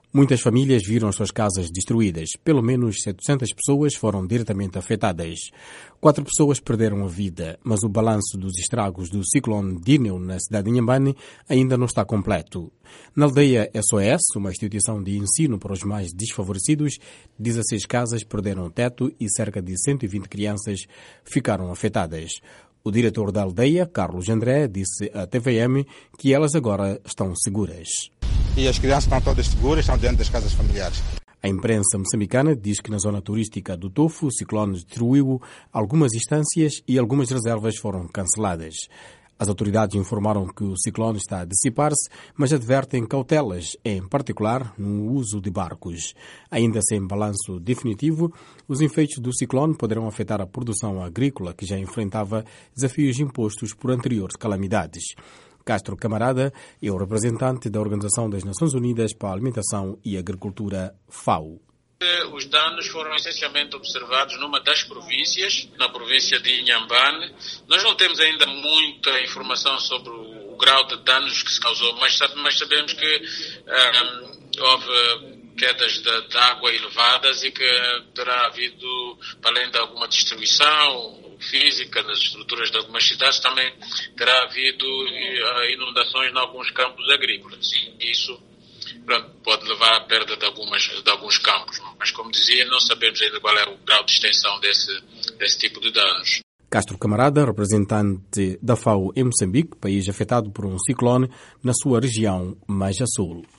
Muitas famílias viram as suas casas destruídas. Pelo menos 700 pessoas foram diretamente afetadas. 4 pessoas perderam a vida, mas o balanço dos estragos do ciclone Dineu na cidade de Inhambane ainda não está completo. Na aldeia SOS, uma instituição de ensino para os mais desfavorecidos, 16 casas perderam o teto e cerca de 120 crianças ficaram afetadas. O diretor da aldeia, Carlos André, disse à TVM que elas agora estão seguras. E as crianças estão todas seguras, estão dentro das casas familiares. A imprensa moçambicana diz que na zona turística do Tofu o ciclone destruiu algumas instâncias e algumas reservas foram canceladas. As autoridades informaram que o ciclone está a dissipar-se, mas advertem cautelas, em particular no uso de barcos. Ainda sem balanço definitivo, os efeitos do ciclone poderão afetar a produção agrícola, que já enfrentava desafios impostos por anteriores calamidades. Castro Camarada é o representante da Organização das Nações Unidas para a Alimentação e Agricultura, FAO. Os danos foram essencialmente observados numa das províncias, na província de Inhambane. Nós não temos ainda muita informação sobre o grau de danos que se causou, mas sabemos que houve quedas de água elevadas e que terá havido, além de alguma destruição física nas estruturas de algumas cidades, também terá havido inundações em alguns campos agrícolas. E isso pode levar à perda de alguns campos. Mas, como dizia, não sabemos ainda qual é o grau de extensão desse tipo de danos. Castro Camarada, representante da FAO em Moçambique, país afetado por um ciclone na sua região mais a sul.